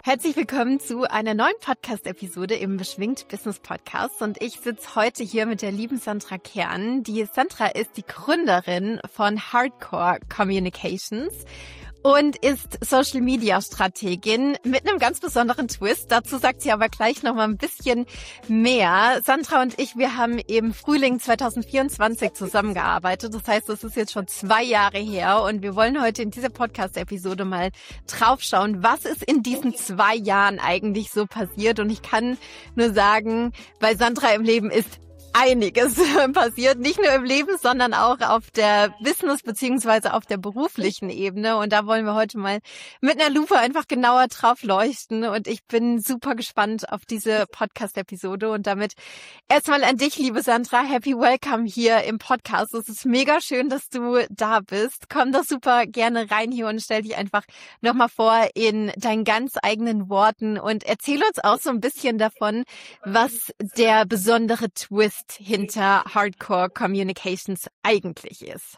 Herzlich willkommen zu einer neuen Podcast-Episode im Beschwingt Business Podcast. Und ich sitze heute hier mit der lieben Sandra Kern. Die Sandra ist die Gründerin von Hardcore Communications und ist Social-Media-Strategin mit einem ganz besonderen Twist. Dazu sagt sie aber gleich noch mal ein bisschen mehr. Sandra und ich, wir haben im Frühling 2024 zusammengearbeitet. Das heißt, das ist jetzt schon 2 Jahre her. Und wir wollen heute in dieser Podcast-Episode mal draufschauen, was ist in diesen 2 Jahren eigentlich so passiert. Und ich kann nur sagen, bei Sandra im Leben ist einiges passiert, nicht nur im Leben, sondern auch auf der Business- beziehungsweise auf der beruflichen Ebene. Und da wollen wir heute mal mit einer Lupe einfach genauer drauf leuchten. Und ich bin super gespannt auf diese Podcast-Episode. Und damit erstmal an dich, liebe Sandra. Happy Welcome hier im Podcast. Es ist mega schön, dass du da bist. Komm doch super gerne rein hier und stell dich einfach nochmal vor in deinen ganz eigenen Worten und erzähl uns auch so ein bisschen davon, was der besondere Twist hinter Hardcore Communications eigentlich ist.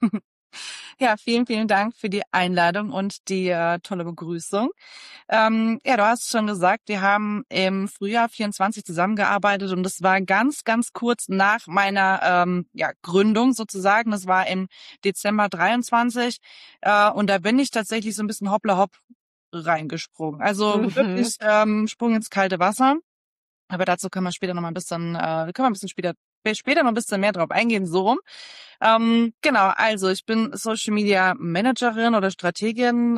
Ja, vielen, vielen Dank für die Einladung und die tolle Begrüßung. Ja, du hast schon gesagt, wir haben im Frühjahr 24 zusammengearbeitet und das war ganz, ganz kurz nach meiner Gründung sozusagen. Das war im Dezember 23 und da bin ich tatsächlich so ein bisschen hoppla hopp reingesprungen. Also wirklich Sprung ins kalte Wasser. Aber dazu können wir später noch mal ein bisschen, später noch ein bisschen mehr drauf eingehen, so rum. Genau, also ich bin Social Media Managerin oder Strategin,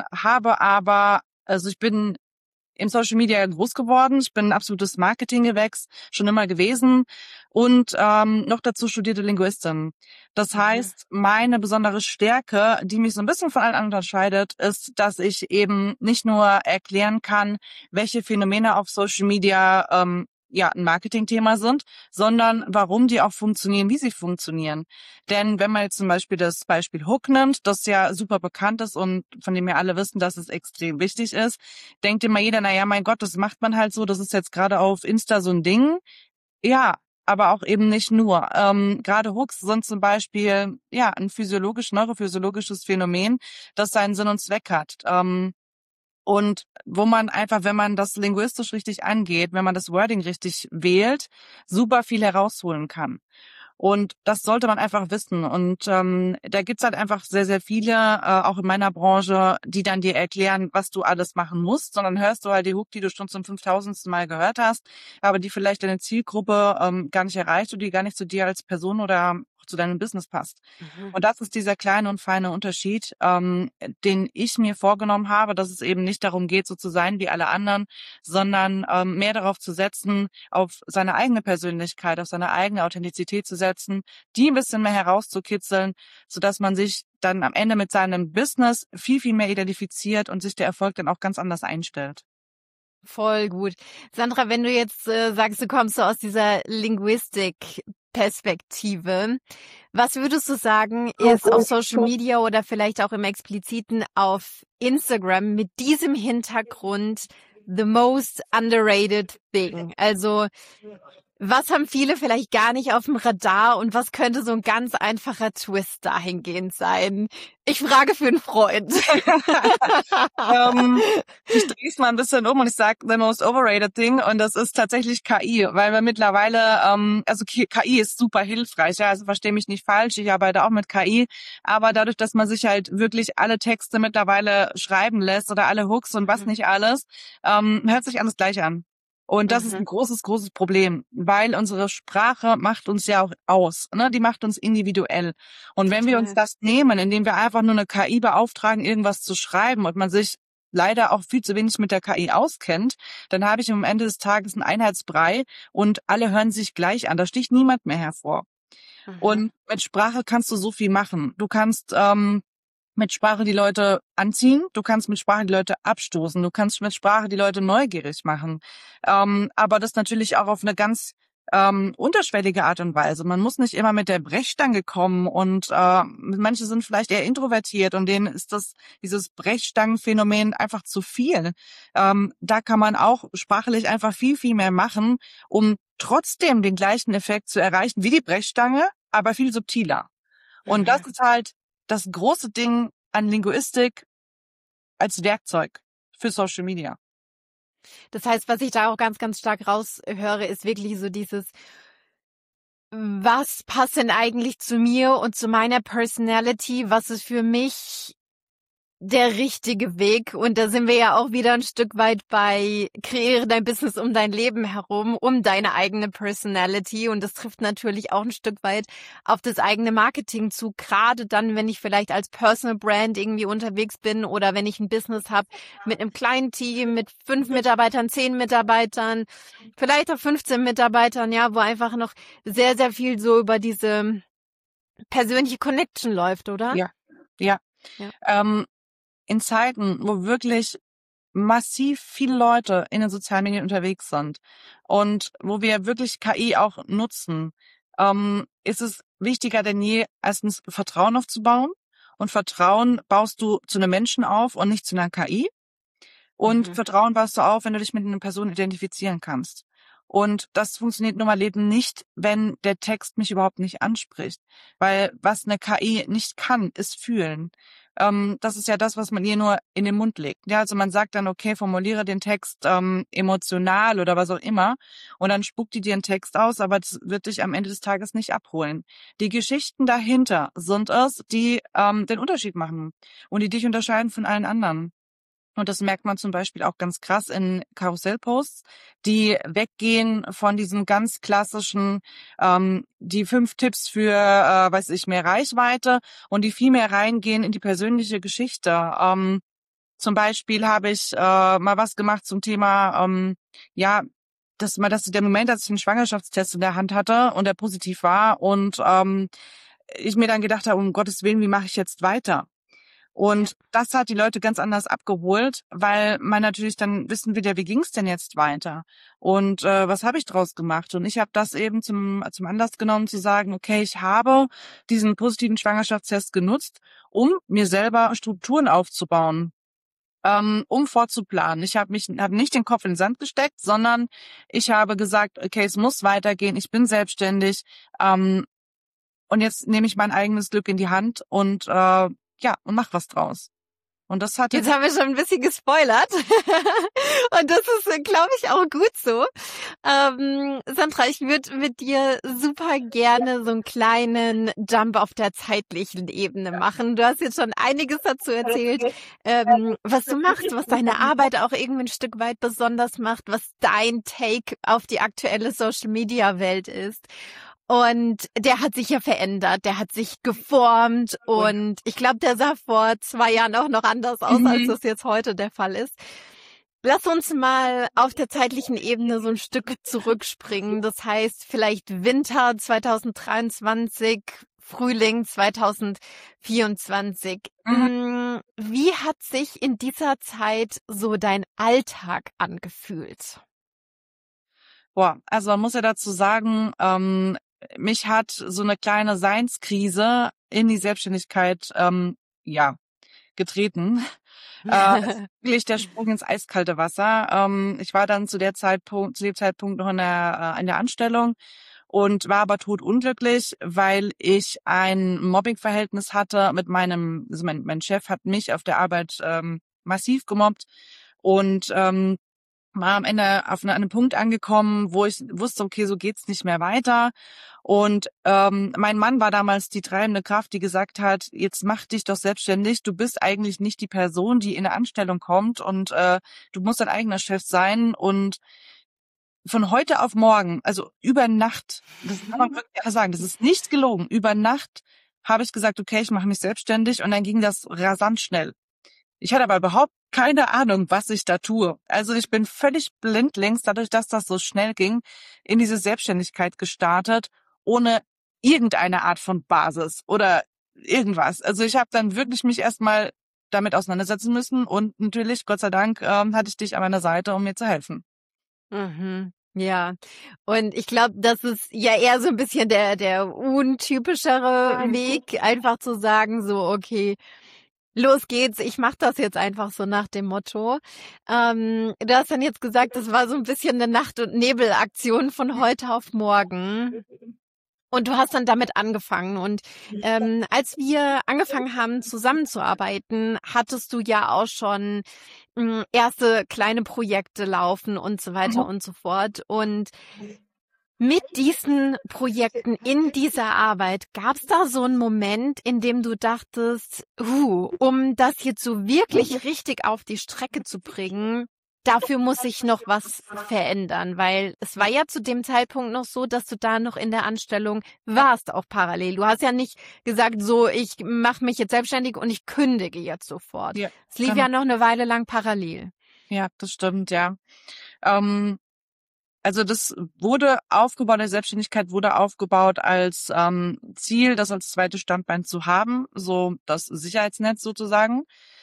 ich bin im Social Media groß geworden. Ich bin ein absolutes Marketinggewächs, schon immer gewesen und noch dazu studierte Linguistin. Das heißt, meine besondere Stärke, die mich so ein bisschen von allen anderen unterscheidet, ist, dass ich eben nicht nur erklären kann, welche Phänomene auf Social Media ein Marketingthema sind, sondern warum die auch funktionieren, wie sie funktionieren. Denn wenn man jetzt zum Beispiel das Beispiel Hook nimmt, das ja super bekannt ist und von dem wir alle wissen, dass es extrem wichtig ist, denkt immer jeder, naja, mein Gott, das macht man halt so, das ist jetzt gerade auf Insta so ein Ding. Ja, aber auch eben nicht nur. Gerade Hooks sind zum Beispiel ein neurophysiologisches Phänomen, das seinen Sinn und Zweck hat. Und wo man einfach, wenn man das linguistisch richtig angeht, wenn man das Wording richtig wählt, super viel herausholen kann. Und das sollte man einfach wissen. Und da gibt's halt einfach sehr, sehr viele, auch in meiner Branche, die dann dir erklären, was du alles machen musst. Sondern hörst du halt die Hook, die du schon zum 5000. Mal gehört hast, aber die vielleicht deine Zielgruppe gar nicht erreicht oder die gar nicht zu dir als Person oder zu deinem Business passt. Und das ist dieser kleine und feine Unterschied, den ich mir vorgenommen habe, dass es eben nicht darum geht, so zu sein wie alle anderen, sondern mehr darauf zu setzen, auf seine eigene Persönlichkeit, auf seine eigene Authentizität zu setzen, die ein bisschen mehr herauszukitzeln, sodass man sich dann am Ende mit seinem Business viel, viel mehr identifiziert und sich der Erfolg dann auch ganz anders einstellt. Voll gut. Sandra, wenn du jetzt sagst, du kommst so aus dieser Linguistik-Perspektive, was würdest du sagen, ist auf Social Media oder vielleicht auch im Expliziten auf Instagram mit diesem Hintergrund the most underrated thing? Also was haben viele vielleicht gar nicht auf dem Radar und was könnte so ein ganz einfacher Twist dahingehend sein? Ich frage für einen Freund. Ich drehe es mal ein bisschen um und ich sage the most overrated thing und das ist tatsächlich KI, weil wir mittlerweile, KI ist super hilfreich, ja, also verstehe mich nicht falsch, ich arbeite auch mit KI, aber dadurch, dass man sich halt wirklich alle Texte mittlerweile schreiben lässt oder alle Hooks und was nicht alles, hört sich alles gleich an. Und das ist ein großes, großes Problem, weil unsere Sprache macht uns ja auch aus, ne? Die macht uns individuell. Und wenn wir uns das nehmen, indem wir einfach nur eine KI beauftragen, irgendwas zu schreiben und man sich leider auch viel zu wenig mit der KI auskennt, dann habe ich am Ende des Tages einen Einheitsbrei und alle hören sich gleich an. Da sticht niemand mehr hervor. Und mit Sprache kannst du so viel machen. Du kannst mit Sprache die Leute anziehen, du kannst mit Sprache die Leute abstoßen, du kannst mit Sprache die Leute neugierig machen. Aber das natürlich auch auf eine ganz unterschwellige Art und Weise. Man muss nicht immer mit der Brechstange kommen und manche sind vielleicht eher introvertiert und denen ist dieses Brechstangenphänomen einfach zu viel. Da kann man auch sprachlich einfach viel, viel mehr machen, um trotzdem den gleichen Effekt zu erreichen wie die Brechstange, aber viel subtiler. Und das ist halt das große Ding an Linguistik als Werkzeug für Social Media. Das heißt, was ich da auch ganz, ganz stark raushöre, ist wirklich so dieses, was passt denn eigentlich zu mir und zu meiner Personality? Was ist für mich der richtige Weg? Und da sind wir ja auch wieder ein Stück weit bei kreiere dein Business um dein Leben herum, um deine eigene Personality. Und das trifft natürlich auch ein Stück weit auf das eigene Marketing zu. Gerade dann, wenn ich vielleicht als Personal Brand irgendwie unterwegs bin oder wenn ich ein Business habe mit einem kleinen Team, mit 5 Mitarbeitern, 10 Mitarbeitern, vielleicht auch 15 Mitarbeitern, ja, wo einfach noch sehr, sehr viel so über diese persönliche Connection läuft, oder? Ja, ja. Ja. In Zeiten, wo wirklich massiv viele Leute in den sozialen Medien unterwegs sind und wo wir wirklich KI auch nutzen, ist es wichtiger denn je, erstens Vertrauen aufzubauen. Und Vertrauen baust du zu einem Menschen auf und nicht zu einer KI. Und Vertrauen baust du auf, wenn du dich mit einer Person identifizieren kannst. Und das funktioniert nun mal eben nicht, wenn der Text mich überhaupt nicht anspricht. Weil was eine KI nicht kann, ist fühlen. Das ist ja das, was man ihr nur in den Mund legt. Ja, also man sagt dann, okay, formuliere den Text emotional oder was auch immer. Und dann spuckt die dir einen Text aus, aber das wird dich am Ende des Tages nicht abholen. Die Geschichten dahinter sind es, die den Unterschied machen und die dich unterscheiden von allen anderen. Und das merkt man zum Beispiel auch ganz krass in Karussellposts, die weggehen von diesem ganz klassischen, die 5 Tipps für, mehr Reichweite und die viel mehr reingehen in die persönliche Geschichte. Zum Beispiel habe ich mal was gemacht zum Thema, dass der Moment, als ich einen Schwangerschaftstest in der Hand hatte und der positiv war und ich mir dann gedacht habe, um Gottes Willen, wie mache ich jetzt weiter? Und das hat die Leute ganz anders abgeholt, weil man natürlich dann wissen will, ja, wie ging's denn jetzt weiter? Und was habe ich draus gemacht? Und ich habe das eben zum Anlass genommen, zu sagen, okay, ich habe diesen positiven Schwangerschaftstest genutzt, um mir selber Strukturen aufzubauen, um vorzuplanen. Ich habe nicht den Kopf in den Sand gesteckt, sondern ich habe gesagt, okay, es muss weitergehen, ich bin selbstständig, und jetzt nehme ich mein eigenes Glück in die Hand und und mach was draus. Und das hat jetzt haben wir schon ein bisschen gespoilert. Und das ist, glaube ich, auch gut so. Sandra, ich würde mit dir super gerne so einen kleinen Jump auf der zeitlichen Ebene machen. Du hast jetzt schon einiges dazu erzählt, was du machst, was deine Arbeit auch irgendwie ein Stück weit besonders macht, was dein Take auf die aktuelle Social-Media-Welt ist. Und der hat sich ja verändert, der hat sich geformt und ich glaube, der sah vor 2 Jahren auch noch anders aus, als das jetzt heute der Fall ist. Lass uns mal auf der zeitlichen Ebene so ein Stück zurückspringen. Das heißt, vielleicht Winter 2023, Frühling 2024. Wie hat sich in dieser Zeit so dein Alltag angefühlt? Also man muss ja dazu sagen, mich hat so eine kleine Seinskrise in die Selbstständigkeit getreten. Wirklich der Sprung ins eiskalte Wasser. Ich war dann zu dem Zeitpunkt noch in der Anstellung und war aber todunglücklich, weil ich ein Mobbingverhältnis hatte mit mein Chef hat mich auf der Arbeit massiv gemobbt und war am Ende auf einem Punkt angekommen, wo ich wusste, okay, so geht's nicht mehr weiter. Und mein Mann war damals die treibende Kraft, die gesagt hat, jetzt mach dich doch selbstständig. Du bist eigentlich nicht die Person, die in eine Anstellung kommt und du musst dein eigener Chef sein. Und von heute auf morgen, also über Nacht, das kann man wirklich sagen, das ist nicht gelogen, über Nacht habe ich gesagt, okay, ich mache mich selbstständig und dann ging das rasant schnell. Ich hatte aber überhaupt keine Ahnung, was ich da tue. Also ich bin völlig blindlings, dadurch, dass das so schnell ging, in diese Selbstständigkeit gestartet, ohne irgendeine Art von Basis oder irgendwas. Also ich habe dann wirklich mich erstmal damit auseinandersetzen müssen und natürlich, Gott sei Dank, hatte ich dich an meiner Seite, um mir zu helfen. Ja, und ich glaube, das ist ja eher so ein bisschen der untypischere Weg, einfach zu sagen, so, okay, los geht's, ich mach das jetzt einfach so nach dem Motto. Du hast dann jetzt gesagt, das war so ein bisschen eine Nacht- und Nebelaktion von heute auf morgen. Und du hast dann damit angefangen. Und als wir angefangen haben zusammenzuarbeiten, hattest du ja auch schon erste kleine Projekte laufen und so weiter und so fort. Und mit diesen Projekten in dieser Arbeit, gab es da so einen Moment, in dem du dachtest, um das jetzt so wirklich richtig auf die Strecke zu bringen, dafür muss ich noch was verändern, weil es war ja zu dem Zeitpunkt noch so, dass du da noch in der Anstellung warst, auch parallel. Du hast ja nicht gesagt, so, ich mache mich jetzt selbstständig und ich kündige jetzt sofort. Ja, Es lief ja noch eine Weile lang parallel. Ja, das stimmt, ja. Also das wurde aufgebaut, der Selbstständigkeit wurde aufgebaut als Ziel, das als zweites Standbein zu haben, so das Sicherheitsnetz sozusagen.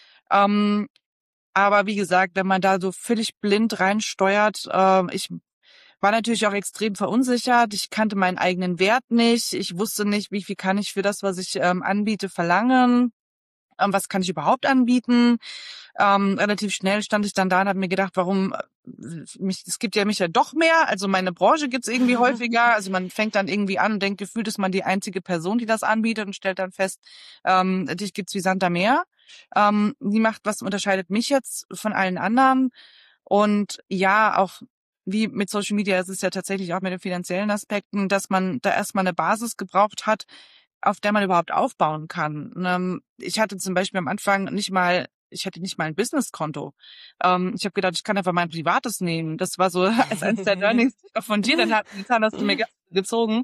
Aber wie gesagt, wenn man da so völlig blind reinsteuert, ich war natürlich auch extrem verunsichert. Ich kannte meinen eigenen Wert nicht. Ich wusste nicht, wie viel kann ich für das, was ich anbiete, verlangen. Was kann ich überhaupt anbieten? Relativ schnell stand ich dann da und habe mir gedacht, warum es gibt ja mich ja doch mehr. Also meine Branche gibt's irgendwie häufiger. Also man fängt dann irgendwie an und denkt, gefühlt ist man die einzige Person, die das anbietet und stellt dann fest, dich gibt's wie Sand am Meer. Was unterscheidet mich jetzt von allen anderen? Und ja, auch wie mit Social Media ist es ja tatsächlich auch mit den finanziellen Aspekten, dass man da erstmal eine Basis gebraucht hat, auf der man überhaupt aufbauen kann. Ich hatte zum Beispiel am Anfang ich hatte nicht mal ein Businesskonto. Ich habe gedacht, ich kann einfach mein privates nehmen. Das war so als eines der Learnings von dir, dann hast du mir gezogen.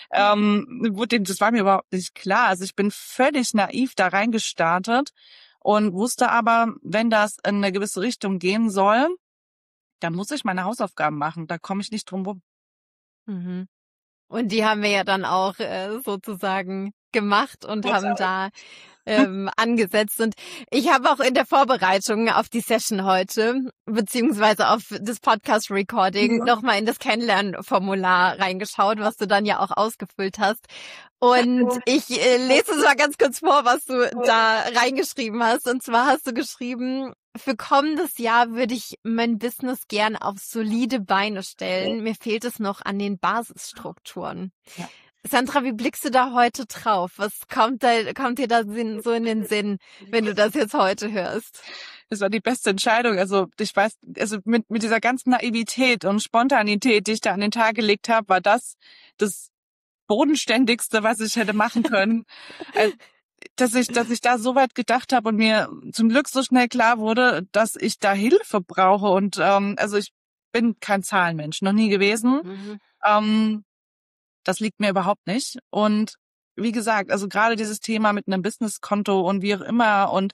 Das war mir überhaupt nicht klar. Also ich bin völlig naiv da reingestartet und wusste aber, wenn das in eine gewisse Richtung gehen soll, dann muss ich meine Hausaufgaben machen. Da komme ich nicht drum rum. Mhm. Und die haben wir ja dann auch sozusagen gemacht und haben da angesetzt. Und ich habe auch in der Vorbereitung auf die Session heute, beziehungsweise auf das Podcast-Recording, nochmal in das Kennenlernformular reingeschaut, was du dann ja auch ausgefüllt hast. Und ich lese es mal ganz kurz vor, was du da reingeschrieben hast. Und zwar hast du geschrieben, für kommendes Jahr würde ich mein Business gern auf solide Beine stellen. Mir fehlt es noch an den Basisstrukturen. Ja. Sandra, wie blickst du da heute drauf? Was kommt dir da so in den Sinn, wenn du das jetzt heute hörst? Das war die beste Entscheidung. Also ich weiß, also mit dieser ganzen Naivität und Spontanität, die ich da an den Tag gelegt habe, war das Bodenständigste, was ich hätte machen können. Dass ich da so weit gedacht habe und mir zum Glück so schnell klar wurde, dass ich da Hilfe brauche. Und also ich bin kein Zahlenmensch, noch nie gewesen. Das liegt mir überhaupt nicht. Und wie gesagt, also gerade dieses Thema mit einem Businesskonto und wie auch immer. Und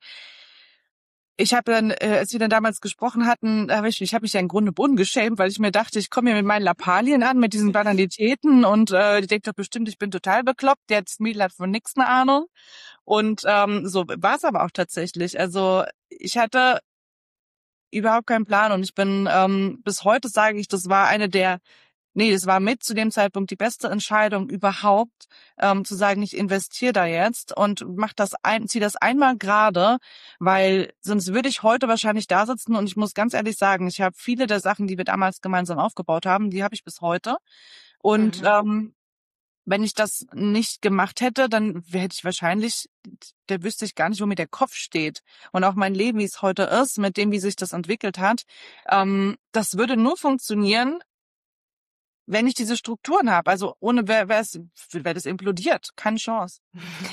ich habe dann, als wir dann damals gesprochen hatten, ich habe mich ja im Grunde Boden geschämt, weil ich mir dachte, ich komme hier mit meinen Lappalien an, mit diesen Banalitäten und die denkt doch bestimmt, ich bin total bekloppt. Das Mädel hat von nichts eine Ahnung. Und so war es aber auch tatsächlich. Also ich hatte überhaupt keinen Plan und ich bin bis heute sage ich, das war das war mit zu dem Zeitpunkt die beste Entscheidung überhaupt, zu sagen, ich investiere da jetzt und ziehe das einmal gerade, weil sonst würde ich heute wahrscheinlich da sitzen und ich muss ganz ehrlich sagen, ich habe viele der Sachen, die wir damals gemeinsam aufgebaut haben, die habe ich bis heute. Und wenn ich das nicht gemacht hätte, dann hätte ich wahrscheinlich, da wüsste ich gar nicht, wo mir der Kopf steht. Und auch mein Leben, wie es heute ist, mit dem, wie sich das entwickelt hat, das würde nur funktionieren, wenn ich diese Strukturen habe. Also ohne wäre das implodiert. Keine Chance.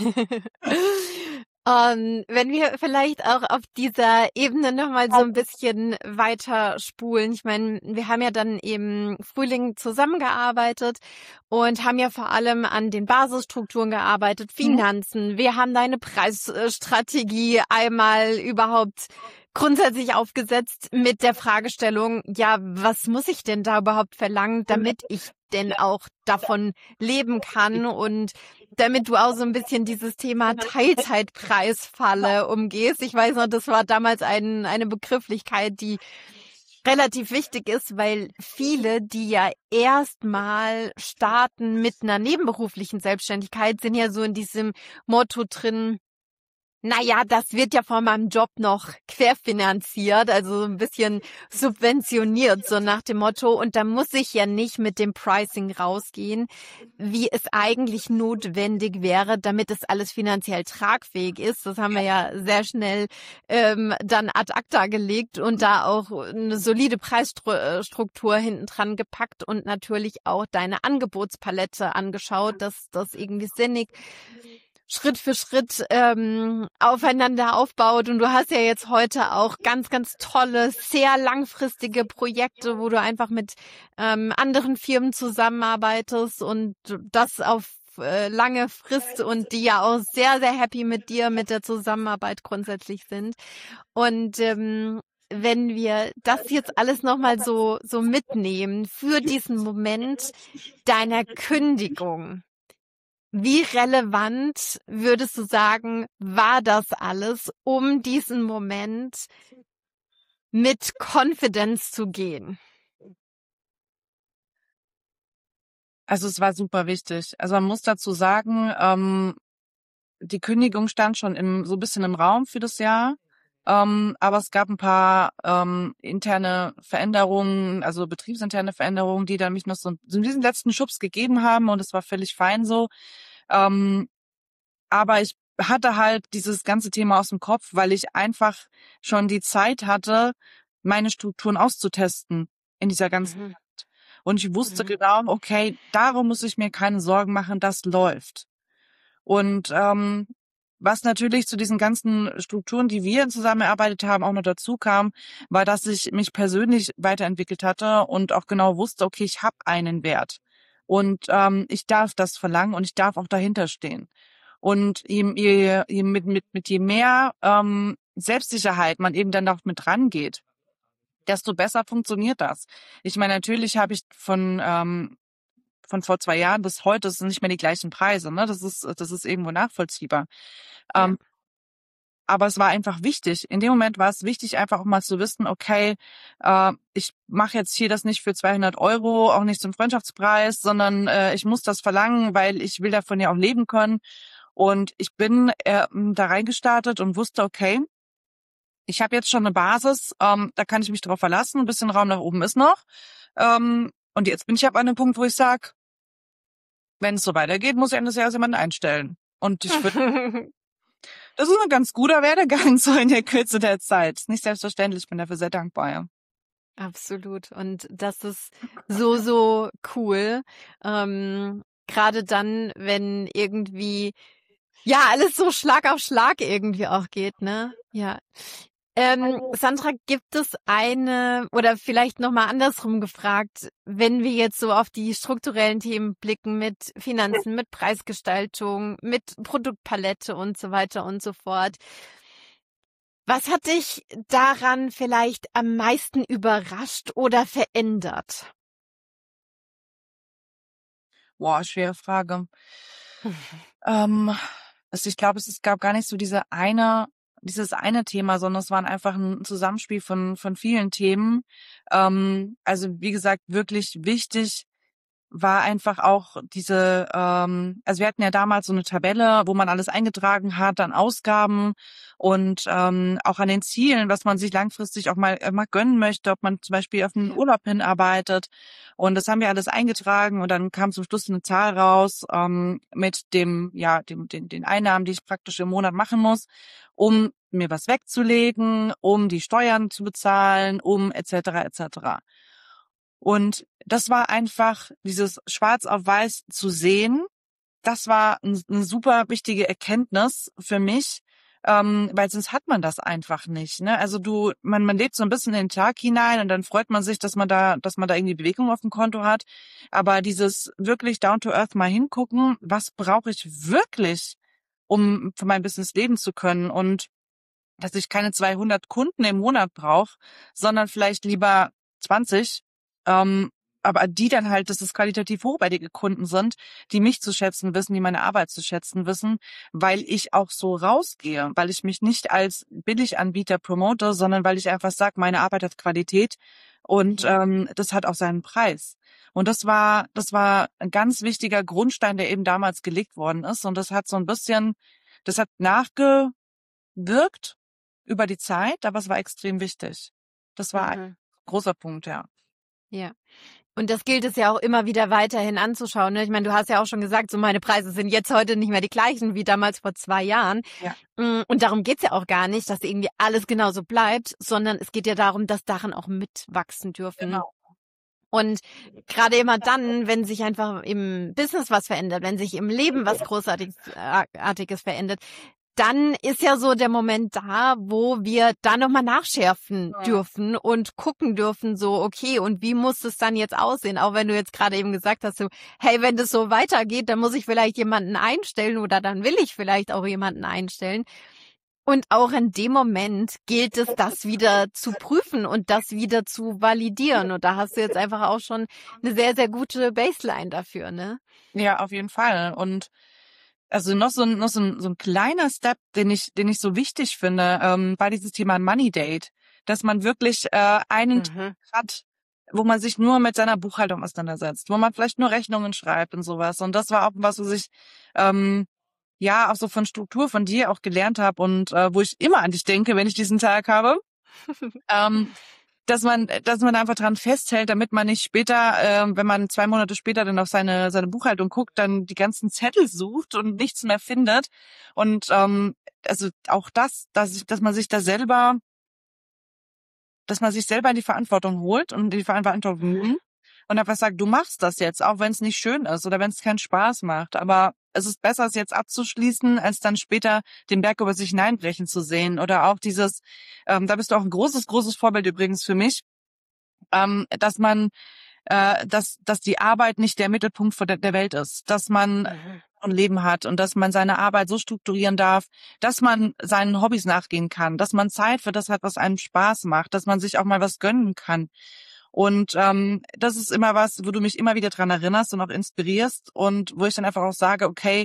Wenn wir vielleicht auch auf dieser Ebene nochmal so ein bisschen weiter spulen. Ich meine, wir haben ja dann im Frühling zusammengearbeitet und haben ja vor allem an den Basisstrukturen gearbeitet, Finanzen. Wir haben deine Preisstrategie einmal überhaupt grundsätzlich aufgesetzt mit der Fragestellung, ja, was muss ich denn da überhaupt verlangen, damit ich denn auch davon leben kann und damit du auch so ein bisschen dieses Thema Teilzeitpreisfalle umgehst. Ich weiß noch, das war damals eine Begrifflichkeit, die relativ wichtig ist, weil viele, die ja erstmal starten mit einer nebenberuflichen Selbstständigkeit, sind ja so in diesem Motto drin, Naja, das wird ja von meinem Job noch querfinanziert, also so ein bisschen subventioniert, so nach dem Motto. Und da muss ich ja nicht mit dem Pricing rausgehen, wie es eigentlich notwendig wäre, damit es alles finanziell tragfähig ist. Das haben wir ja sehr schnell dann ad acta gelegt und da auch eine solide Preisstruktur hinten dran gepackt und natürlich auch deine Angebotspalette angeschaut, dass das irgendwie sinnig Schritt für Schritt aufeinander aufbaut. Und du hast ja jetzt heute auch ganz, ganz tolle, sehr langfristige Projekte, wo du einfach mit anderen Firmen zusammenarbeitest und das auf lange Frist und die ja auch sehr, sehr happy mit dir, mit der Zusammenarbeit grundsätzlich sind. Und wenn wir das jetzt alles nochmal so mitnehmen für diesen Moment deiner Kündigung, wie relevant würdest du sagen, war das alles, um diesen Moment mit Confidence zu gehen? Also es war super wichtig. Also man muss dazu sagen, die Kündigung stand schon so ein bisschen im Raum für das Jahr. Aber es gab ein paar interne Veränderungen, also betriebsinterne Veränderungen, die dann mich noch so diesen letzten Schubs gegeben haben, und es war völlig fein so. Aber ich hatte halt dieses ganze Thema aus dem Kopf, weil ich einfach schon die Zeit hatte, meine Strukturen auszutesten in dieser ganzen Zeit. Und ich wusste genau, okay, darum muss ich mir keine Sorgen machen, das läuft. Und was natürlich zu diesen ganzen Strukturen, die wir zusammengearbeitet haben, auch noch dazu kam, war, dass ich mich persönlich weiterentwickelt hatte und auch genau wusste, okay, ich habe einen Wert. Und ich darf das verlangen und ich darf auch dahinter stehen. Und je mehr Selbstsicherheit man eben dann auch mit rangeht, desto besser funktioniert das. Ich meine, natürlich habe ich von vor 2 Jahren bis heute sind nicht mehr die gleichen Preise, ne? Das ist irgendwo nachvollziehbar. Ja. Aber es war einfach wichtig. In dem Moment war es wichtig, einfach auch mal zu wissen, okay, ich mache jetzt hier das nicht für 200 €, auch nicht zum Freundschaftspreis, sondern ich muss das verlangen, weil ich will davon ja auch leben können. Und ich bin da reingestartet und wusste, okay, ich habe jetzt schon eine Basis, da kann ich mich drauf verlassen, ein bisschen Raum nach oben ist noch. Und jetzt bin ich ab einem Punkt, wo ich sage, wenn es so weitergeht, muss ich Ende des Jahres jemanden einstellen. Und ich finde, das ist ein ganz guter Werdegang so in der Kürze der Zeit. Ist nicht selbstverständlich, ich bin dafür sehr dankbar. Ja. Absolut. Und das ist so cool. Gerade dann, wenn irgendwie ja alles so Schlag auf Schlag irgendwie auch geht, ne? Ja. Sandra, gibt es oder vielleicht nochmal andersrum gefragt, wenn wir jetzt so auf die strukturellen Themen blicken mit Finanzen, mit Preisgestaltung, mit Produktpalette und so weiter und so fort. Was hat dich daran vielleicht am meisten überrascht oder verändert? Boah, schwere Frage. Also ich glaube, es gab gar nicht so dieses eine Thema, sondern es war einfach ein Zusammenspiel von vielen Themen. Also wie gesagt, wirklich wichtig war einfach auch also wir hatten ja damals so eine Tabelle, wo man alles eingetragen hat an Ausgaben und auch an den Zielen, was man sich langfristig auch mal gönnen möchte, ob man zum Beispiel auf einen Urlaub hinarbeitet. Und das haben wir alles eingetragen und dann kam zum Schluss eine Zahl raus mit den Einnahmen, die ich praktisch im Monat machen muss, um mir was wegzulegen, um die Steuern zu bezahlen, um etc. etc. Und das war einfach dieses Schwarz auf Weiß zu sehen. Das war eine super wichtige Erkenntnis für mich, weil sonst hat man das einfach nicht. Ne? Also man lebt so ein bisschen in den Tag hinein und dann freut man sich, dass man da irgendwie Bewegung auf dem Konto hat. Aber dieses wirklich down to earth mal hingucken, was brauche ich wirklich, um für mein Business leben zu können, und dass ich keine 200 Kunden im Monat brauche, sondern vielleicht lieber 20, aber die dann halt, dass es qualitativ hochwertige Kunden sind, die mich zu schätzen wissen, die meine Arbeit zu schätzen wissen, weil ich auch so rausgehe, weil ich mich nicht als Billiganbieter promote, sondern weil ich einfach sage, meine Arbeit hat Qualität und das hat auch seinen Preis. Und das war ein ganz wichtiger Grundstein, der eben damals gelegt worden ist, und das hat so ein bisschen, das hat wirkt über die Zeit, aber es war extrem wichtig. Das war ein großer Punkt, ja. Ja. Und das gilt es ja auch immer wieder weiterhin anzuschauen. Ne? Ich meine, du hast ja auch schon gesagt, so meine Preise sind jetzt heute nicht mehr die gleichen wie damals vor 2 Jahren. Ja. Und darum geht's ja auch gar nicht, dass irgendwie alles genauso bleibt, sondern es geht ja darum, dass Sachen auch mitwachsen dürfen. Genau. Und gerade immer dann, wenn sich einfach im Business was verändert, wenn sich im Leben was Großartiges verändert, dann ist ja so der Moment da, wo wir da nochmal nachschärfen dürfen und gucken dürfen, so, okay, und wie muss es dann jetzt aussehen? Auch wenn du jetzt gerade eben gesagt hast, so, hey, wenn das so weitergeht, dann muss ich vielleicht jemanden einstellen oder dann will ich vielleicht auch jemanden einstellen. Und auch in dem Moment gilt es, das wieder zu prüfen und das wieder zu validieren. Und da hast du jetzt einfach auch schon eine sehr, sehr gute Baseline dafür, ne? Ja, auf jeden Fall. Und also noch so ein kleiner Step, den ich so wichtig finde, war dieses Thema Money Date, dass man wirklich einen Tag hat, wo man sich nur mit seiner Buchhaltung auseinandersetzt, wo man vielleicht nur Rechnungen schreibt und sowas. Und das war auch was ich auch so von Struktur von dir auch gelernt habe und wo ich immer an dich denke, wenn ich diesen Tag habe. Dass man einfach dran festhält, damit man nicht später, wenn man 2 Monate später dann auf seine Buchhaltung guckt, dann die ganzen Zettel sucht und nichts mehr findet. Und also auch dass man sich selber in die Verantwortung holt und die Verantwortung nimmt und einfach sagt, du machst das jetzt, auch wenn es nicht schön ist oder wenn es keinen Spaß macht. Aber es ist besser, es jetzt abzuschließen, als dann später den Berg über sich hineinbrechen zu sehen. Oder auch dieses, da bist du auch ein großes, großes Vorbild übrigens für mich, dass man, dass die Arbeit nicht der Mittelpunkt der Welt ist, dass man ein Leben hat und dass man seine Arbeit so strukturieren darf, dass man seinen Hobbys nachgehen kann, dass man Zeit für das hat, was einem Spaß macht, dass man sich auch mal was gönnen kann. Und das ist immer was, wo du mich immer wieder dran erinnerst und auch inspirierst und wo ich dann einfach auch sage, okay,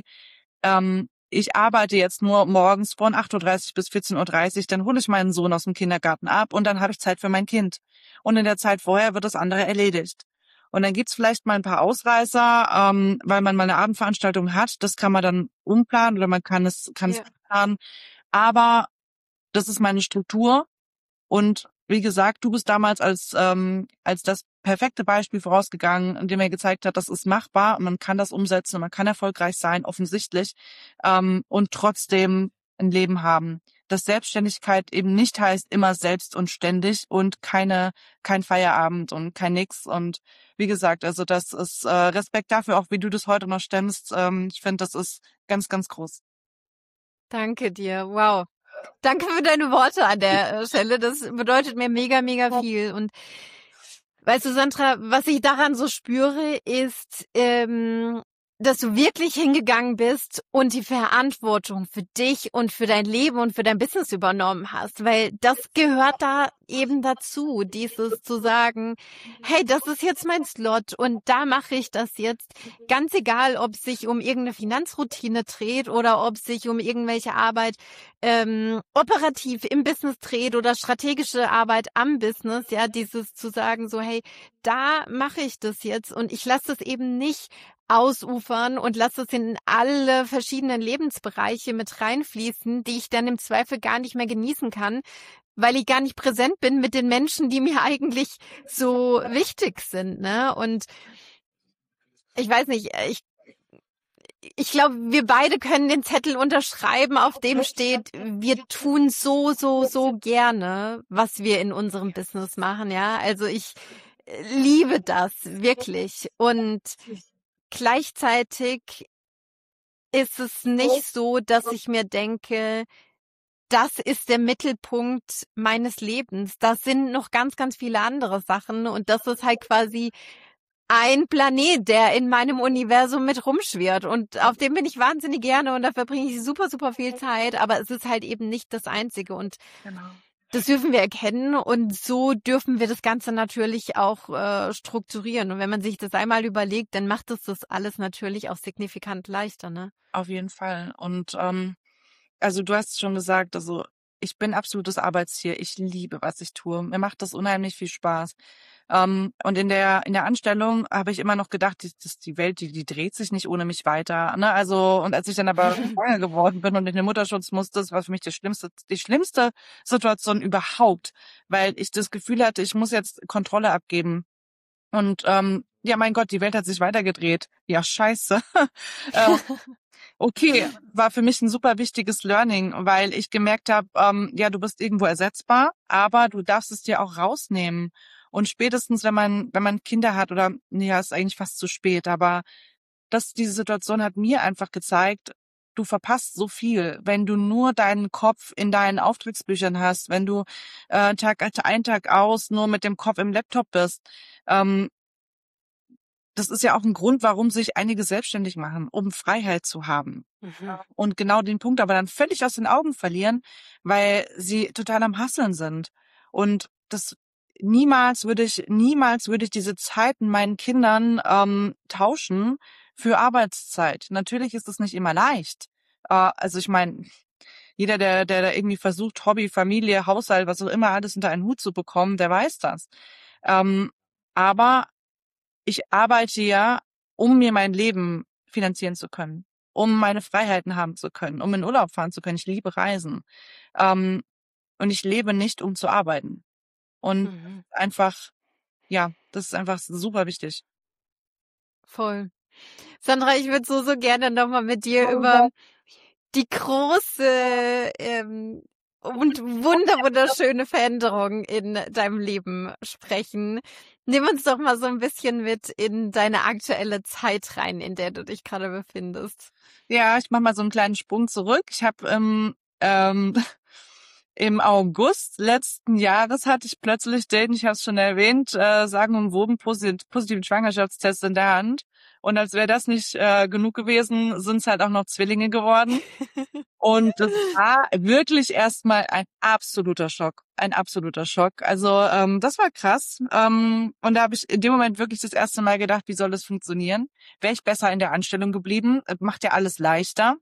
ich arbeite jetzt nur morgens von 8:30 bis 14:30 dann hole ich meinen Sohn aus dem Kindergarten ab und dann habe ich Zeit für mein Kind. Und in der Zeit vorher wird das andere erledigt. Und dann gibt's vielleicht mal ein paar Ausreißer, weil man mal eine Abendveranstaltung hat. Das kann man dann umplanen oder man kann es planen. Aber das ist meine Struktur. Und wie gesagt, du bist damals als das perfekte Beispiel vorausgegangen, indem er gezeigt hat, das ist machbar und man kann das umsetzen und man kann erfolgreich sein, offensichtlich, und trotzdem ein Leben haben. Dass Selbstständigkeit eben nicht heißt immer selbst und ständig und kein Feierabend und kein Nix. Und wie gesagt, also das ist Respekt dafür, auch wie du das heute noch stemmst. Ich finde, das ist ganz, ganz groß. Danke dir. Wow. Danke für deine Worte an der Stelle. Das bedeutet mir mega, mega viel. Und weißt du, Sandra, was ich daran so spüre, ist, dass du wirklich hingegangen bist und die Verantwortung für dich und für dein Leben und für dein Business übernommen hast, weil das gehört da eben dazu, dieses zu sagen, hey, das ist jetzt mein Slot und da mache ich das jetzt, ganz egal, ob es sich um irgendeine Finanzroutine dreht oder ob es sich um irgendwelche Arbeit operativ im Business dreht oder strategische Arbeit am Business, ja, dieses zu sagen so, hey, da mache ich das jetzt und ich lasse das eben nicht ausufern und lasse es in alle verschiedenen Lebensbereiche mit reinfließen, die ich dann im Zweifel gar nicht mehr genießen kann, weil ich gar nicht präsent bin mit den Menschen, die mir eigentlich so wichtig sind, ne? Und ich weiß nicht, ich glaube, wir beide können den Zettel unterschreiben, auf dem steht, wir tun so, so, so gerne, was wir in unserem Business machen, ja? Also ich liebe das wirklich und gleichzeitig ist es nicht so, dass ich mir denke, das ist der Mittelpunkt meines Lebens. Das sind noch ganz, ganz viele andere Sachen und das ist halt quasi ein Planet, der in meinem Universum mit rumschwirrt und auf dem bin ich wahnsinnig gerne und da verbringe ich super, super viel Zeit, aber es ist halt eben nicht das Einzige und das dürfen wir erkennen und so dürfen wir das Ganze natürlich auch strukturieren. Und wenn man sich das einmal überlegt, dann macht es das alles natürlich auch signifikant leichter, ne? Auf jeden Fall. Und also du hast es schon gesagt, also ich bin absolutes Arbeitstier. Ich liebe, was ich tue. Mir macht das unheimlich viel Spaß. Und in der Anstellung habe ich immer noch gedacht, die Welt, die dreht sich nicht ohne mich weiter. Ne? Also, und als ich dann aber schwanger geworden bin und in den Mutterschutz musste, das war für mich die schlimmste Situation überhaupt, weil ich das Gefühl hatte, ich muss jetzt Kontrolle abgeben. Und ja, mein Gott, die Welt hat sich weitergedreht. Ja, scheiße. Okay, war für mich ein super wichtiges Learning, weil ich gemerkt habe, ja, du bist irgendwo ersetzbar, aber du darfst es dir auch rausnehmen. Und spätestens, wenn man Kinder hat, oder ja, ist eigentlich fast zu spät, aber diese Situation hat mir einfach gezeigt, du verpasst so viel, wenn du nur deinen Kopf in deinen Auftragsbüchern hast, wenn du Tag ein, Tag aus nur mit dem Kopf im Laptop bist. Das ist ja auch ein Grund, warum sich einige selbstständig machen, um Freiheit zu haben. Und genau den Punkt aber dann völlig aus den Augen verlieren, weil sie total am Hasseln sind. Und das niemals würde ich diese Zeiten meinen Kindern tauschen für Arbeitszeit. Natürlich ist es nicht immer leicht. Also ich meine, jeder, der da irgendwie versucht, Hobby, Familie, Haushalt, was auch immer alles unter einen Hut zu bekommen, der weiß das. Aber ich arbeite ja, um mir mein Leben finanzieren zu können, um meine Freiheiten haben zu können, um in Urlaub fahren zu können. Ich liebe Reisen. Und ich lebe nicht, um zu arbeiten. Und einfach, ja, das ist einfach super wichtig. Voll. Sandra, ich würde so gerne nochmal mit dir über die große und wunderschöne Veränderung in deinem Leben sprechen. Nimm uns doch mal so ein bisschen mit in deine aktuelle Zeit rein, in der du dich gerade befindest. Ja, ich mache mal so einen kleinen Sprung zurück. Ich habe im August letzten Jahres hatte ich plötzlich ich habe es schon erwähnt, sagenumwoben positiven Schwangerschaftstest in der Hand. Und als wäre das nicht genug gewesen, sind es halt auch noch Zwillinge geworden. Und das war wirklich erstmal ein absoluter Schock. Ein absoluter Schock. Also das war krass. Und da habe ich in dem Moment wirklich das erste Mal gedacht, wie soll das funktionieren? Wäre ich besser in der Anstellung geblieben? Macht ja alles leichter.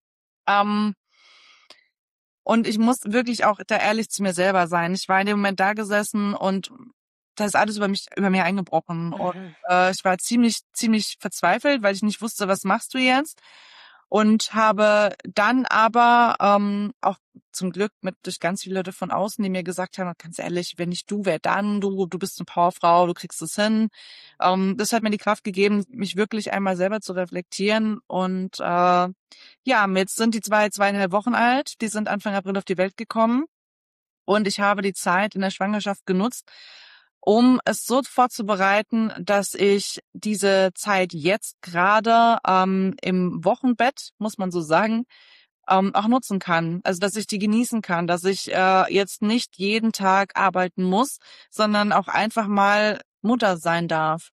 Und ich muss wirklich auch da ehrlich zu mir selber sein. Ich war in dem Moment da gesessen und da ist alles über mir eingebrochen. Und ich war ziemlich verzweifelt, weil ich nicht wusste, was machst du jetzt? Und habe dann aber auch zum Glück durch ganz viele Leute von außen, die mir gesagt haben, ganz ehrlich, wenn nicht du, wer dann? Du bist eine Powerfrau, du kriegst es hin. Das hat mir die Kraft gegeben, mich wirklich einmal selber zu reflektieren. Und ja, jetzt sind die 2,5 Wochen alt. Die sind Anfang April auf die Welt gekommen. Und ich habe die Zeit in der Schwangerschaft genutzt, um es so vorzubereiten, dass ich diese Zeit jetzt gerade im Wochenbett, muss man so sagen, auch nutzen kann. Also dass ich die genießen kann, dass ich jetzt nicht jeden Tag arbeiten muss, sondern auch einfach mal Mutter sein darf.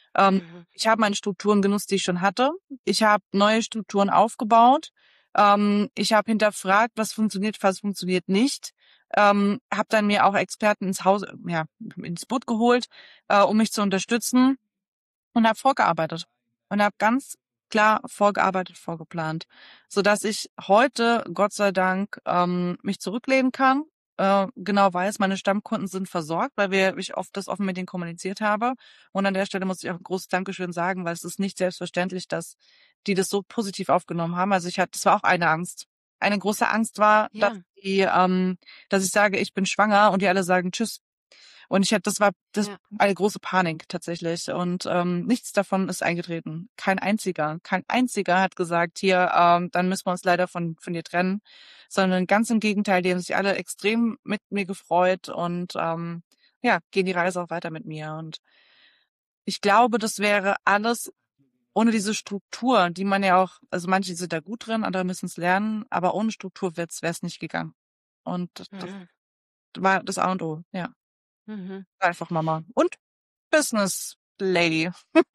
Ich habe meine Strukturen genutzt, die ich schon hatte. Ich habe neue Strukturen aufgebaut. Ich habe hinterfragt, was funktioniert nicht. Habe dann mir auch Experten ins Boot geholt, um mich zu unterstützen, und habe vorgearbeitet und habe ganz klar vorgeplant, so dass ich heute, Gott sei Dank, mich zurücklehnen kann. Genau weiß, meine Stammkunden sind versorgt, weil ich oft das offen mit denen kommuniziert habe. Und an der Stelle muss ich auch ein großes Dankeschön sagen, weil es ist nicht selbstverständlich, dass die das so positiv aufgenommen haben. Also das war auch eine Angst. Eine große Angst war, Ja. dass ich sage, ich bin schwanger und die alle sagen Tschüss. Und das war eine große Panik tatsächlich. Und nichts davon ist eingetreten. Kein einziger hat gesagt, hier, dann müssen wir uns leider von dir trennen. Sondern ganz im Gegenteil, die haben sich alle extrem mit mir gefreut und gehen die Reise auch weiter mit mir. Und ich glaube, das wäre alles ohne diese Struktur, die man ja auch, also manche sind da gut drin, andere müssen es lernen, aber ohne Struktur wäre es nicht gegangen. Und das war das A und O, ja. Einfach Mama. Und Business Lady.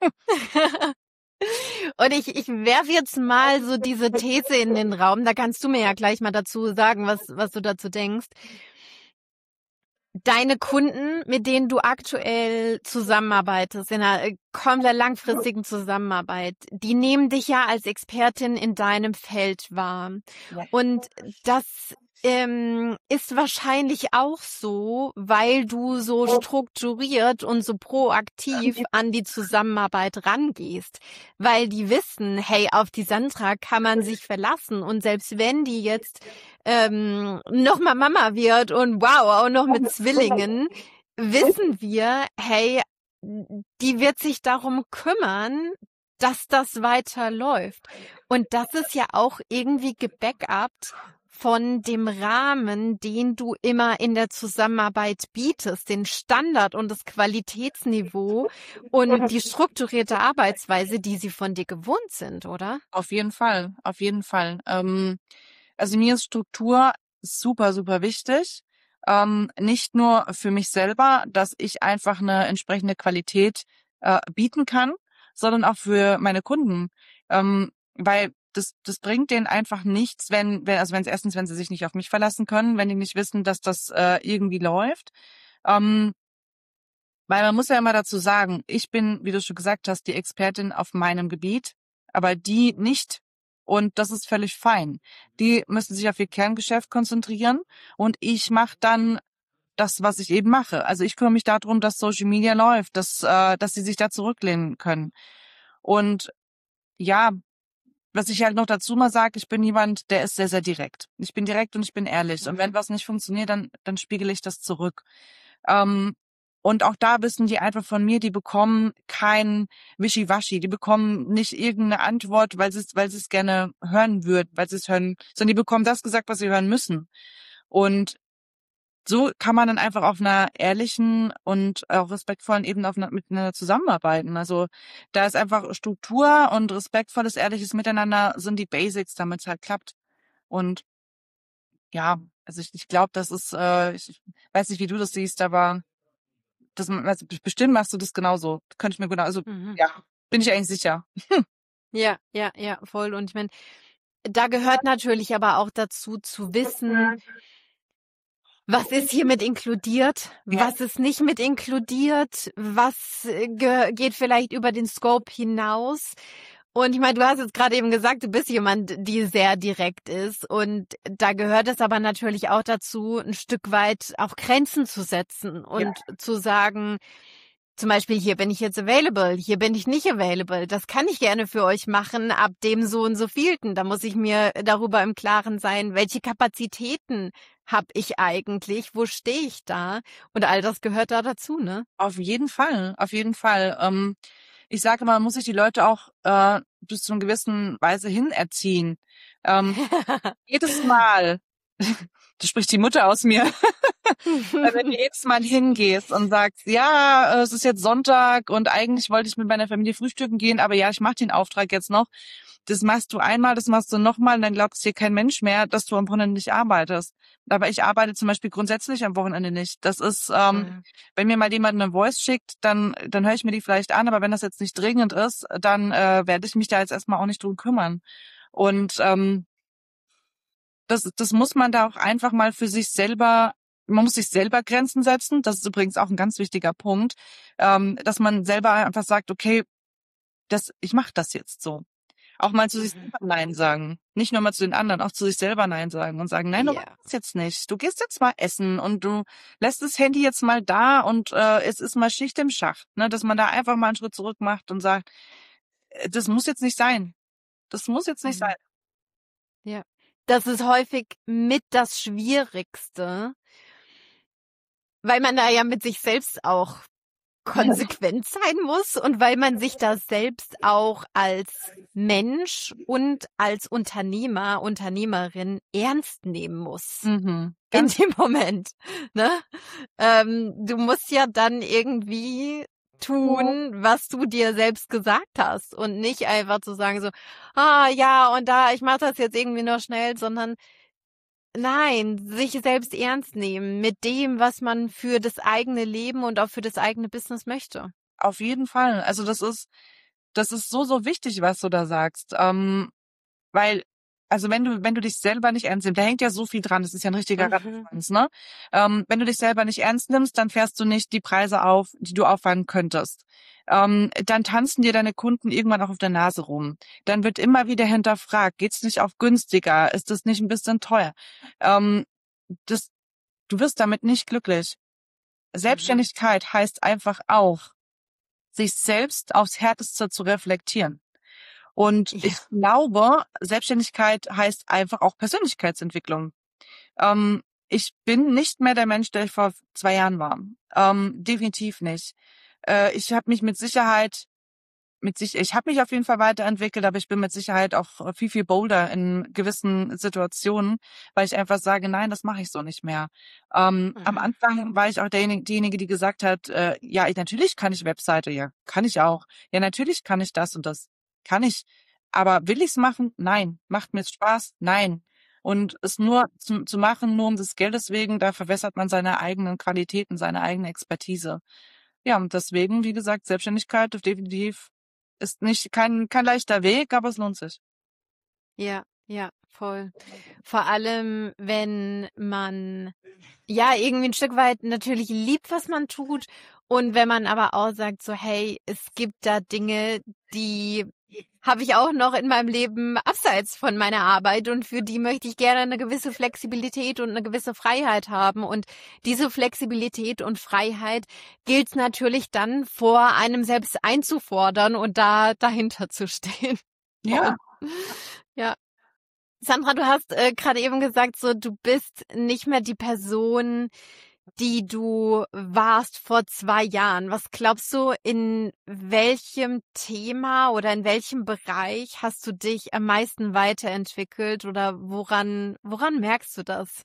Und ich werfe jetzt mal so diese These in den Raum. Da kannst du mir ja gleich mal dazu sagen, was du dazu denkst. Deine Kunden, mit denen du aktuell zusammenarbeitest, in einer komplett langfristigen Zusammenarbeit, die nehmen dich ja als Expertin in deinem Feld wahr. Ja. Und das ist wahrscheinlich auch so, weil du so strukturiert und so proaktiv an die Zusammenarbeit rangehst. Weil die wissen, hey, auf die Sandra kann man sich verlassen. Und selbst wenn die jetzt nochmal Mama wird und wow, auch noch mit Zwillingen, wissen wir, hey, die wird sich darum kümmern, dass das weiterläuft. Und das ist ja auch irgendwie gebackupt von dem Rahmen, den du immer in der Zusammenarbeit bietest, den Standard und das Qualitätsniveau und die strukturierte Arbeitsweise, die sie von dir gewohnt sind, oder? Auf jeden Fall, auf jeden Fall. Also mir ist Struktur super, super wichtig. Nicht nur für mich selber, dass ich einfach eine entsprechende Qualität bieten kann, sondern auch für meine Kunden. Weil das bringt denen einfach nichts, wenn sie sich nicht auf mich verlassen können, wenn die nicht wissen, dass das irgendwie läuft. Weil man muss ja immer dazu sagen, ich bin, wie du schon gesagt hast, die Expertin auf meinem Gebiet, aber die nicht. Und das ist völlig fein. Die müssen sich auf ihr Kerngeschäft konzentrieren und ich mache dann das, was ich eben mache. Also ich kümmere mich darum, dass Social Media läuft, dass sie sich da zurücklehnen können. Und ja, was ich halt noch dazu mal sage, ich bin jemand, der ist sehr, sehr direkt. Ich bin direkt und ich bin ehrlich. Und wenn was nicht funktioniert, dann spiegele ich das zurück. Ähm, und auch da wissen die einfach von mir, die bekommen kein Wischiwaschi, die bekommen nicht irgendeine Antwort, weil sie es gerne hören würden, weil sie es hören, sondern die bekommen das gesagt, was sie hören müssen. Und so kann man dann einfach auf einer ehrlichen und auch respektvollen Ebene miteinander zusammenarbeiten. Also da ist einfach Struktur und respektvolles, ehrliches Miteinander sind die Basics, damit es halt klappt. Und ja, also ich glaube, das ist, ich weiß nicht, wie du das siehst, aber also bestimmt machst du das genauso. Könnte ich mir genau, also ja, bin ich eigentlich sicher. Ja, voll. Und ich meine, da gehört natürlich aber auch dazu zu wissen, was ist hier mit inkludiert, was ist nicht mit inkludiert, was geht vielleicht über den Scope hinaus. Und ich meine, du hast jetzt gerade eben gesagt, du bist jemand, die sehr direkt ist. Und da gehört es aber natürlich auch dazu, ein Stück weit auch Grenzen zu setzen und zu sagen, zum Beispiel, hier bin ich jetzt available, hier bin ich nicht available. Das kann ich gerne für euch machen ab dem so und so vielten. Da muss ich mir darüber im Klaren sein, welche Kapazitäten habe ich eigentlich, wo stehe ich da? Und all das gehört da dazu, ne? Auf jeden Fall, auf jeden Fall. Ich sage mal, man muss sich die Leute auch bis zu einer gewissen Weise hin erziehen. Jedes Mal, da spricht die Mutter aus mir, weil wenn du jedes Mal hingehst und sagst, ja, es ist jetzt Sonntag und eigentlich wollte ich mit meiner Familie frühstücken gehen, aber ja, ich mache den Auftrag jetzt noch. Das machst du einmal, das machst du nochmal und dann glaubt es dir kein Mensch mehr, dass du am Wochenende nicht arbeitest. Aber ich arbeite zum Beispiel grundsätzlich am Wochenende nicht. Das ist, wenn mir mal jemand eine Voice schickt, dann höre ich mir die vielleicht an, aber wenn das jetzt nicht dringend ist, dann werde ich mich da jetzt erstmal auch nicht drum kümmern. Und das muss man da auch einfach mal für sich selber, man muss sich selber Grenzen setzen. Das ist übrigens auch ein ganz wichtiger Punkt, dass man selber einfach sagt, okay, ich mache das jetzt so. Auch mal zu sich selber Nein sagen. Nicht nur mal zu den anderen, auch zu sich selber Nein sagen und sagen, nein, du machst das jetzt nicht. Du gehst jetzt mal essen und du lässt das Handy jetzt mal da und es ist mal Schicht im Schacht. Ne? Dass man da einfach mal einen Schritt zurück macht und sagt, das muss jetzt nicht sein. Das muss jetzt nicht sein. Ja. Das ist häufig mit das Schwierigste, weil man da ja mit sich selbst auch konsequent sein muss und weil man sich da selbst auch als Mensch und als Unternehmer, Unternehmerin ernst nehmen muss. In dem Moment. Ne? Du musst ja dann irgendwie tun, was du dir selbst gesagt hast und nicht einfach zu sagen so, ja, und da, ich mache das jetzt irgendwie nur schnell, sondern nein, sich selbst ernst nehmen mit dem, was man für das eigene Leben und auch für das eigene Business möchte. Auf jeden Fall. Also das ist so, so wichtig, was du da sagst. Weil, also wenn du dich selber nicht ernst nimmst, da hängt ja so viel dran, das ist ja ein richtiger Rattenschwanz, ne? Wenn du dich selber nicht ernst nimmst, dann fährst du nicht die Preise auf, die du auffahren könntest. Dann tanzen dir deine Kunden irgendwann auch auf der Nase rum. Dann wird immer wieder hinterfragt, geht's nicht auf günstiger? Ist das nicht ein bisschen teuer? du wirst damit nicht glücklich. Selbstständigkeit heißt einfach auch, sich selbst aufs Härteste zu reflektieren. Und Ja. ich glaube, Selbstständigkeit heißt einfach auch Persönlichkeitsentwicklung. Ich bin nicht mehr der Mensch, der ich vor 2 Jahren war. Definitiv nicht. Ich habe mich ich habe mich auf jeden Fall weiterentwickelt, aber ich bin mit Sicherheit auch viel, viel bolder in gewissen Situationen, weil ich einfach sage, nein, das mache ich so nicht mehr. Am Anfang war ich auch diejenige, die gesagt hat, ja, natürlich kann ich Webseite, ja, kann ich auch. Ja, natürlich kann ich das und das. Kann ich. Aber will ich's machen? Nein. Macht mir Spaß? Nein. Und es nur zu machen, nur um des Geldes wegen, da verwässert man seine eigenen Qualitäten, seine eigene Expertise. Ja, und deswegen, wie gesagt, Selbstständigkeit definitiv ist nicht kein leichter Weg, aber es lohnt sich. Ja, ja, voll. Vor allem, wenn man ja irgendwie ein Stück weit natürlich liebt, was man tut. Und wenn man aber auch sagt, so, hey, es gibt da Dinge, die habe ich auch noch in meinem Leben abseits von meiner Arbeit und für die möchte ich gerne eine gewisse Flexibilität und eine gewisse Freiheit haben. Und diese Flexibilität und Freiheit gilt natürlich dann vor einem selbst einzufordern und da dahinter zu stehen. Voll. Ja, Ja. Sandra, du hast gerade eben gesagt, so du bist nicht mehr die Person, die du warst vor 2 Jahren. Was glaubst du, in welchem Thema oder in welchem Bereich hast du dich am meisten weiterentwickelt oder woran merkst du das?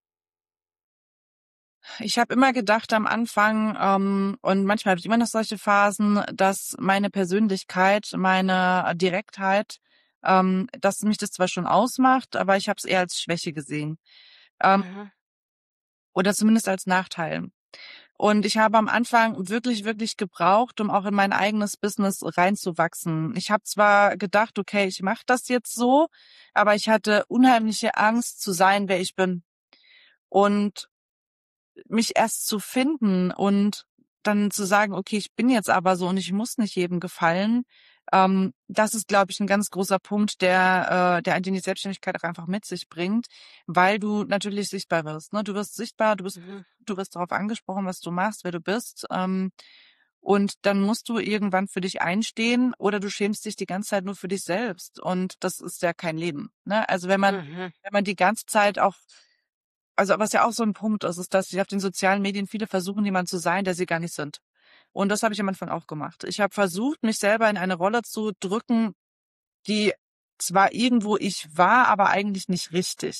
ich habe immer gedacht am Anfang, und manchmal habe ich immer noch solche Phasen, dass meine Persönlichkeit, meine Direktheit, dass mich das zwar schon ausmacht, aber ich habe es eher als Schwäche gesehen. Ähm, Mhm. oder zumindest als Nachteil. Und ich habe am Anfang wirklich, wirklich gebraucht, um auch in mein eigenes Business reinzuwachsen. Ich habe zwar gedacht, okay, ich mache das jetzt so, aber ich hatte unheimliche Angst zu sein, wer ich bin. Und mich erst zu finden und dann zu sagen, okay, ich bin jetzt aber so und ich muss nicht jedem gefallen. Das ist, glaube ich, ein ganz großer Punkt, der die Selbstständigkeit auch einfach mit sich bringt, weil du natürlich sichtbar wirst. Ne? Du wirst sichtbar, Mhm. du wirst darauf angesprochen, was du machst, wer du bist. Und dann musst du irgendwann für dich einstehen oder du schämst dich die ganze Zeit nur für dich selbst. Und das ist ja kein Leben. Ne? Also Mhm. wenn man die ganze Zeit auch, also was ja auch so ein Punkt ist, ist, dass sich auf den sozialen Medien viele versuchen, jemand zu sein, der sie gar nicht sind. Und das habe ich am Anfang auch gemacht. Ich habe versucht, mich selber in eine Rolle zu drücken, die zwar irgendwo ich war, aber eigentlich nicht richtig.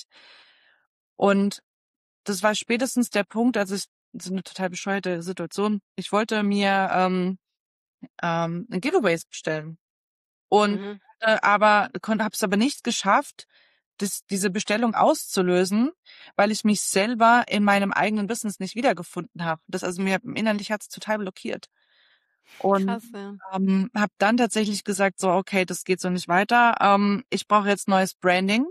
Und das war spätestens der Punkt, als ich, so eine total bescheuerte Situation, ich wollte mir Giveaways bestellen. Und Mhm. habe es aber nicht geschafft, diese Bestellung auszulösen, weil ich mich selber in meinem eigenen Business nicht wiedergefunden habe. Das also mir innerlich hat es total blockiert. Und Krass, ja. habe dann tatsächlich gesagt, so okay, das geht so nicht weiter. Ich brauche jetzt neues Branding.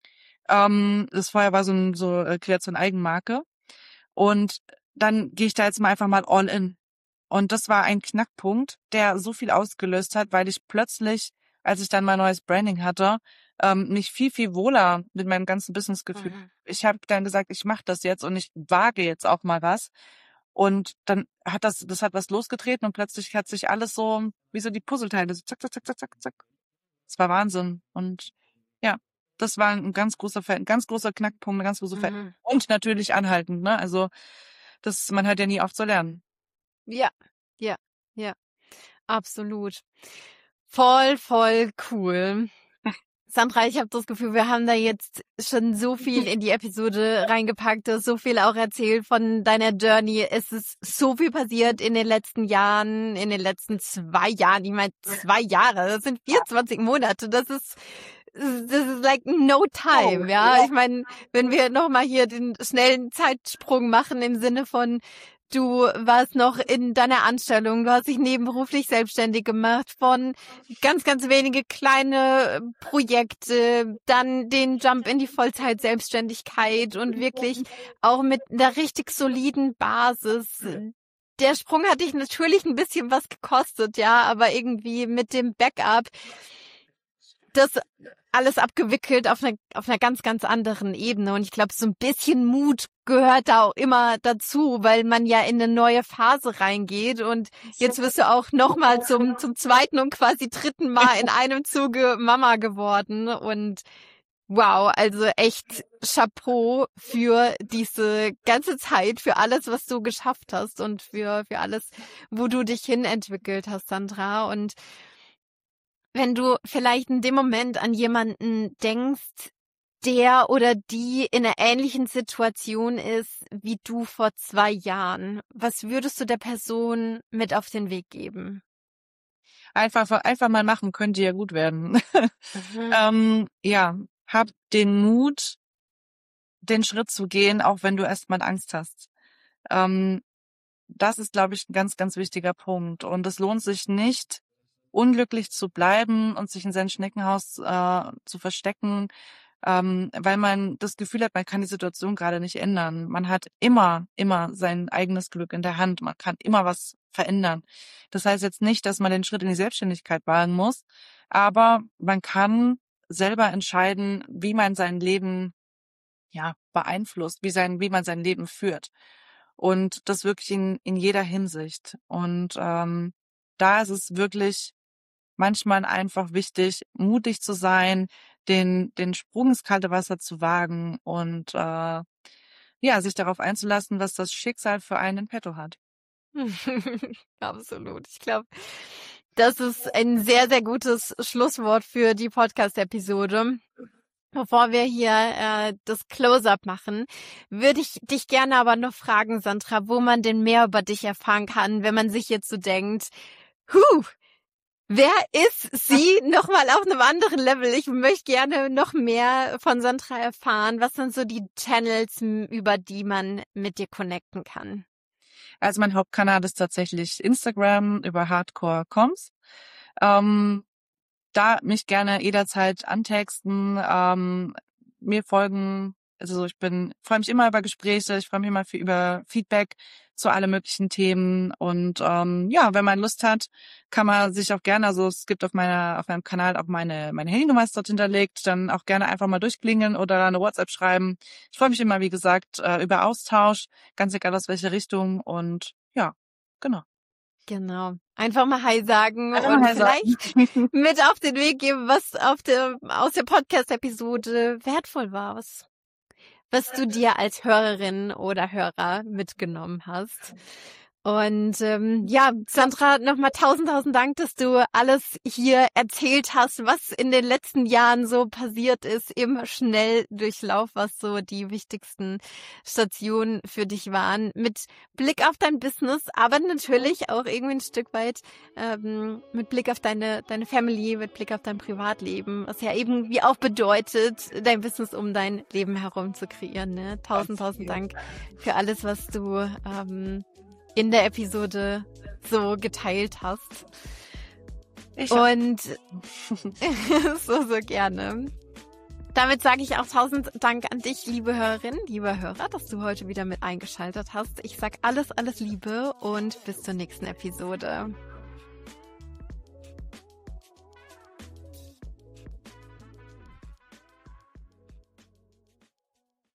Das vorher war Kreation Eigenmarke. Und dann gehe ich da jetzt mal einfach mal all in. Und das war ein Knackpunkt, der so viel ausgelöst hat, weil ich plötzlich, als ich dann mein neues Branding hatte, mich viel, viel wohler mit meinem ganzen Business gefühlt. Mhm. Ich habe dann gesagt, ich mache das jetzt und ich wage jetzt auch mal was. Und dann hat das hat was losgetreten und plötzlich hat sich alles so, wie so die Puzzleteile, so zack, zack, zack, zack, zack, zack. Das war Wahnsinn. Und ja, das war ein ganz großer Knackpunkt, eine ganz große Veränderung. Mhm. Und natürlich anhaltend, ne? Also, man hört ja nie auf zu lernen. Ja, ja, ja, absolut. Voll, voll cool. Sandra, ich habe das Gefühl, wir haben da jetzt schon so viel in die Episode reingepackt, du hast so viel auch erzählt von deiner Journey. Es ist so viel passiert in den letzten Jahren, in den letzten 2 Jahren. Ich meine, 2 Jahre, das sind 24 Monate. Das ist like no time, ja. Ich meine, wenn wir nochmal hier den schnellen Zeitsprung machen im Sinne von, du warst noch in deiner Anstellung, du hast dich nebenberuflich selbstständig gemacht von ganz, ganz wenige kleine Projekte, dann den Jump in die Vollzeit-Selbstständigkeit und wirklich auch mit einer richtig soliden Basis. Der Sprung hat dich natürlich ein bisschen was gekostet, ja, aber irgendwie mit dem Backup das alles abgewickelt auf einer ganz, ganz anderen Ebene. Und ich glaube, so ein bisschen Mut gehört da auch immer dazu, weil man ja in eine neue Phase reingeht. Und jetzt wirst du auch nochmal zum zweiten und quasi dritten Mal in einem Zuge Mama geworden. Und wow, also echt Chapeau für diese ganze Zeit, für alles, was du geschafft hast und für alles, wo du dich hin entwickelt hast, Sandra. Und wenn du vielleicht in dem Moment an jemanden denkst, der oder die in einer ähnlichen Situation ist wie du vor 2 Jahren, was würdest du der Person mit auf den Weg geben? Einfach mal machen, könnte ja gut werden. Ja, hab den Mut, den Schritt zu gehen, auch wenn du erstmal Angst hast. Das ist, glaube ich, ein ganz, ganz wichtiger Punkt. Und es lohnt sich nicht, unglücklich zu bleiben und sich in sein Schneckenhaus zu verstecken, weil man das Gefühl hat, man kann die Situation gerade nicht ändern. Man hat immer sein eigenes Glück in der Hand. Man kann immer was verändern. Das heißt jetzt nicht, dass man den Schritt in die Selbstständigkeit wagen muss, aber man kann selber entscheiden, wie man sein Leben beeinflusst, wie man sein Leben führt. Und das wirklich in jeder Hinsicht. Und da ist es wirklich manchmal einfach wichtig, mutig zu sein, den Sprung ins kalte Wasser zu wagen und sich darauf einzulassen, was das Schicksal für einen in petto hat. Absolut. Ich glaube, das ist ein sehr, sehr gutes Schlusswort für die Podcast-Episode. Bevor wir hier das Close-up machen, würde ich dich gerne aber noch fragen, Sandra, wo man denn mehr über dich erfahren kann, wenn man sich jetzt so denkt, wer ist sie nochmal auf einem anderen Level? Ich möchte gerne noch mehr von Sandra erfahren. Was sind so die Channels, über die man mit dir connecten kann? Also mein Hauptkanal ist tatsächlich Instagram über Hardcore-Coms. Da mich gerne jederzeit antexten, mir folgen. Also ich freue mich immer über Gespräche, ich freue mich immer über Feedback zu alle möglichen Themen. Und wenn man Lust hat, kann man sich auch gerne, also es gibt auf meinem Kanal auch meine Handynummer ist dort hinterlegt, dann auch gerne einfach mal durchklingeln oder eine WhatsApp schreiben. Ich freue mich immer, wie gesagt, über Austausch, ganz egal aus welche Richtung. Und ja, genau. Genau. Einfach mal Hi sagen und vielleicht mit auf den Weg geben, was aus der Podcast-Episode wertvoll war, was du dir als Hörerin oder Hörer mitgenommen hast. Und Sandra, nochmal tausend Dank, dass du alles hier erzählt hast, was in den letzten Jahren so passiert ist im Schnelldurchlauf, was so die wichtigsten Stationen für dich waren, mit Blick auf dein Business, aber natürlich auch irgendwie ein Stück weit mit Blick auf deine Family, mit Blick auf dein Privatleben, was ja irgendwie auch bedeutet, dein Business um dein Leben herum zu kreieren. Ne? Tausend Dank für alles, was du in der Episode so geteilt hast. Und so gerne. Damit sage ich auch 1000 Dank an dich, liebe Hörerin, lieber Hörer, dass du heute wieder mit eingeschaltet hast. Ich sag alles Liebe und bis zur nächsten Episode.